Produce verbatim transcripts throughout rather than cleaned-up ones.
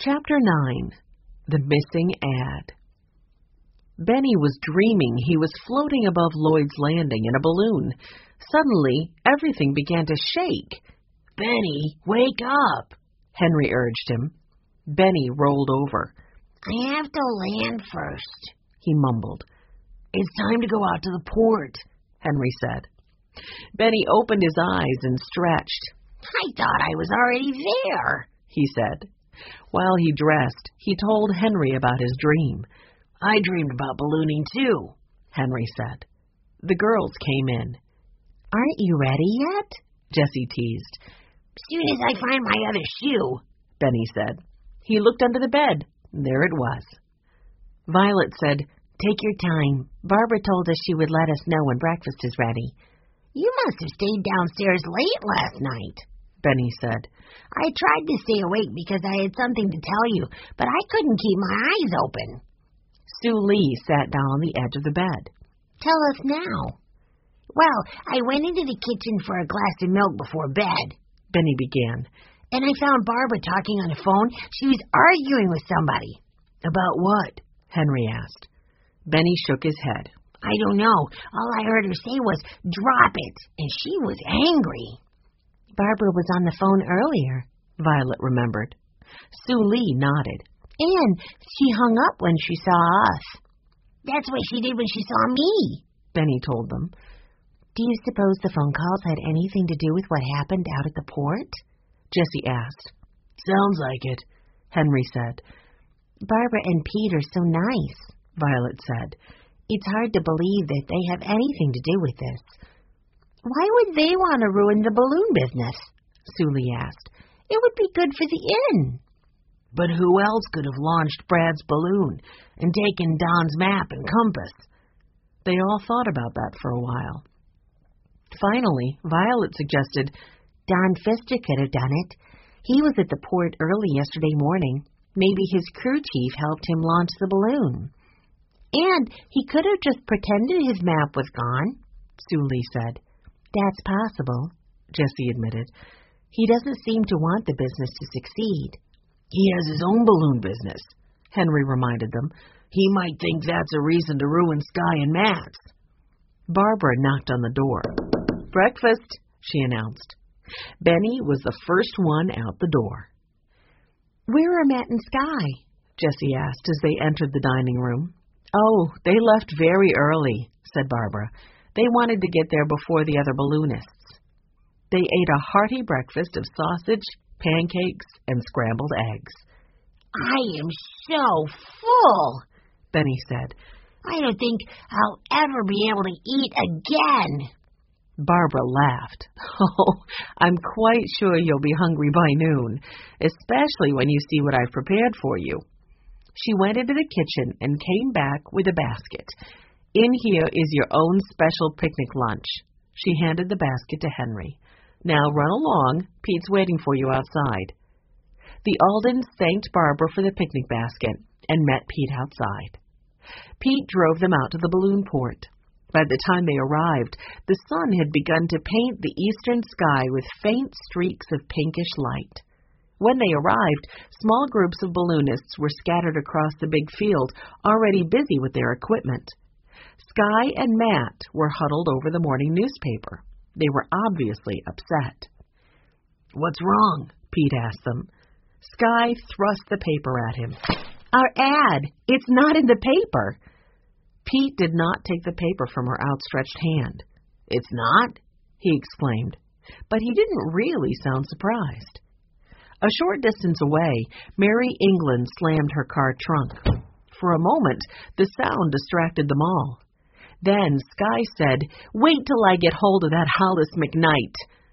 Chapter nine. The Missing Ad. Benny was dreaming he was floating above Lloyd's Landing in a balloon. Suddenly, everything began to shake. "Benny, wake up," Henry urged him. Benny rolled over. "I have to land first," he mumbled. "It's time to go out to the port," Henry said. Benny opened his eyes and stretched. "I thought I was already there," he said. While he dressed, he told Henry about his dream. "I dreamed about ballooning too," Henry said. The girls came in. "Aren't you ready yet?" Jessie teased. "Soon as I find my other shoe," Benny said. He looked under the bed. There it was. Violet said, "Take your time. Barbara told us she would let us know when breakfast is ready." "You must have stayed downstairs late last night," Benny said. "I tried to stay awake because I had something to tell you, but I couldn't keep my eyes open." Sue Lee sat down on the edge of the bed. "Tell us now." "Well, I went into the kitchen for a glass of milk before bed," Benny began. "and I found Barbara talking on the phone. She was arguing with somebody." "About what?" Henry asked. Benny shook his head. "I don't know. All I heard her say was, 'Drop it,' and she was angry." "Barbara was on the phone earlier," Violet remembered. Sue Lee nodded. "And she hung up when she saw us." "That's what she did when she saw me," Benny told them. "Do you suppose the phone calls had anything to do with what happened out at the port?" Jessie asked. "Sounds like it," Henry said. "Barbara and Pete are so nice," Violet said. "It's hard to believe that they have anything to do with this." "Why would they want to ruin the balloon business?" Sue Lee asked. "It would be good for the inn." "But who else could have launched Brad's balloon and taken Don's map and compass?" They all thought about that for a while. Finally, Violet suggested, "Don Pfister could have done it. He was at the port early yesterday morning. Maybe his crew chief helped him launch the balloon." "And he could have just pretended his map was gone," Sue Lee said. "That's possible," Jessie admitted. "He doesn't seem to want the business to succeed." "He has his own balloon business," Henry reminded them. "He might think that's a reason to ruin Sky and Matt's." Barbara knocked on the door. "Breakfast," she announced. Benny was the first one out the door. "Where are Matt and Sky?" Jessie asked as they entered the dining room. "Oh, they left very early," said Barbara. "They wanted to get there before the other balloonists." They ate a hearty breakfast of sausage, pancakes, and scrambled eggs. "I am so full," Benny said. "I don't think I'll ever be able to eat again." Barbara laughed. "Oh, I'm quite sure you'll be hungry by noon, especially when you see what I've prepared for you." She went into the kitchen and came back with a basket. "In here is your own special picnic lunch." She handed the basket to Henry. "Now run along. Pete's waiting for you outside." The Aldens thanked Barbara for the picnic basket and met Pete outside. Pete drove them out to the balloon port. By the time they arrived, the sun had begun to paint the eastern sky with faint streaks of pinkish light. When they arrived, small groups of balloonists were scattered across the big field, already busy with their equipment. Sky and Matt were huddled over the morning newspaper. They were obviously upset. "What's wrong?" Pete asked them. Sky thrust the paper at him. "Our ad! It's not in the paper!" Pete did not take the paper from her outstretched hand. "It's not?" he exclaimed. But he didn't really sound surprised. A short distance away, Mary England slammed her car trunk. For a moment, the sound distracted them all. Then Sky said, "Wait till I get hold of that Hollis McKnight."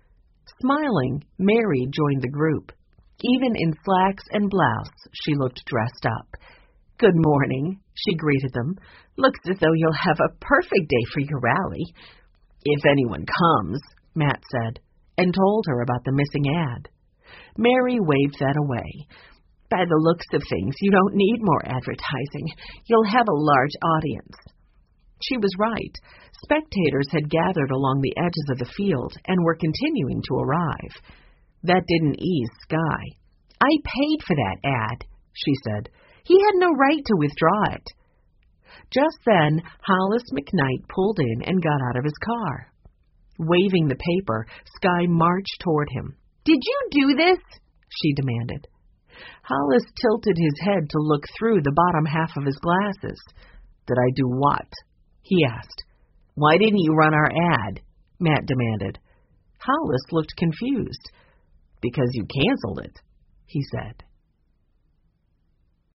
Smiling, Mary joined the group. Even in slacks and blouse, she looked dressed up. "Good morning," she greeted them. "Looks as though you'll have a perfect day for your rally." "If anyone comes," Matt said, and told her about the missing ad. Mary waved that away. "By the looks of things, you don't need more advertising. You'll have a large audience." She was right. Spectators had gathered along the edges of the field and were continuing to arrive. That didn't ease Sky. "I paid for that ad," she said. He had no right to withdraw it. Just then, Hollis McKnight pulled in and got out of his car. Waving the paper, Skye marched toward him. "Did you do this?" she demanded. Hollis tilted his head to look through the bottom half of his glasses. "Did I do what?" he asked. "Why didn't you run our ad?" Matt demanded. Hollis looked confused. "Because you canceled it," he said.